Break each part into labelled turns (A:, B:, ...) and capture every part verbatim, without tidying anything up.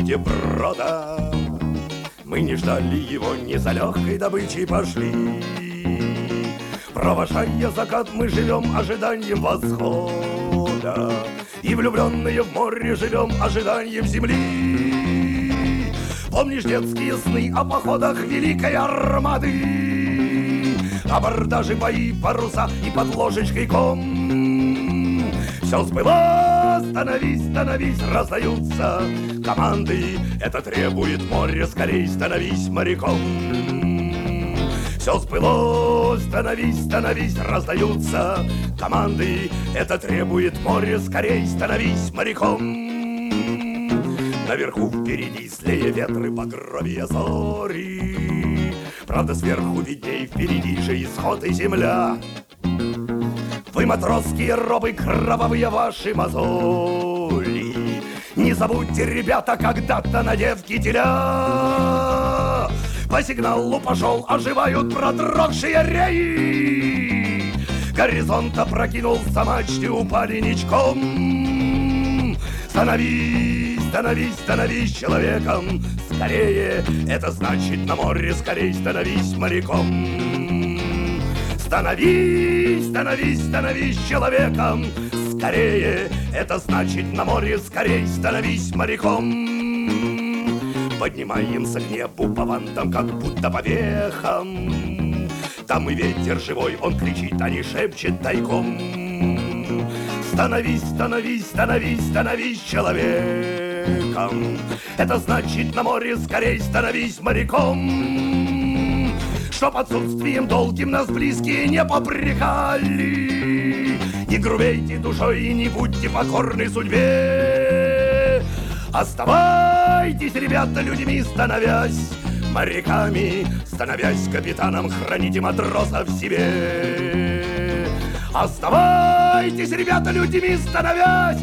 A: пути брода. Мы не ждали его, не за легкой добычей пошли. Провожая закат, мы живем ожиданием восхода. И влюбленные в море живем ожиданием земли. Помнишь детские сны о походах великой армады, абордажи, бои, паруса и под ложечкой ком. Все сбылось, становись, становись, раздаются команды. Это требует море, скорей становись моряком. Все сбылось, становись, становись, раздаются команды. Это требует море, скорей становись моряком. Наверху впереди злее ветры, багровее зори. Правда, сверху видней, впереди же исход и земля. Вы, матросские робы, кровавые ваши мозоли. Не забудьте, ребята, когда-то надев кителя. По сигналу пошел, оживают продрогшие реи. Горизонт опрокинулся, мачты упали ничком. Становись, становись, становись человеком скорее. Это значит на море скорей становись моряком. Становись, становись, становись человеком скорее. Это значит на море скорей становись моряком. Поднимаемся к небу по вантам, как будто по вехам. Там и ветер живой, он кричит, а не шепчет тайком. Становись, становись, становись, становись человеком. Это значит на море скорей становись моряком. Чтоб отсутствием долгим нас близкие не попрекали. Не грубейте душой и не будьте покорны судьбе. Оставайтесь, ребята, людьми становясь моряками, становясь капитаном, храните матросов в себе. Оставайтесь, ребята, людьми становясь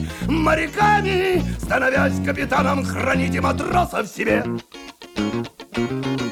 A: моряками, становясь капитаном, храните матросов в себе.